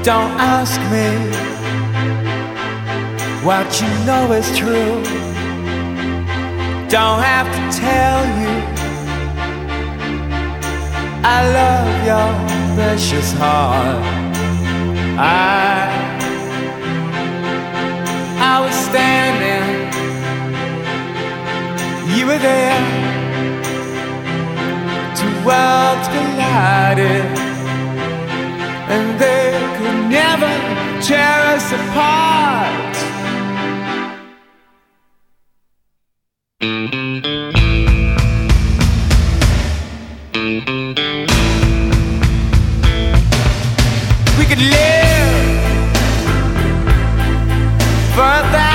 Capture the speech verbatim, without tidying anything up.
Don't ask me what you know is true. Don't have to tell you I love your precious heart. I I was standing, you were there. Two worlds collided, and they could never tear us apart. We could live for a thousand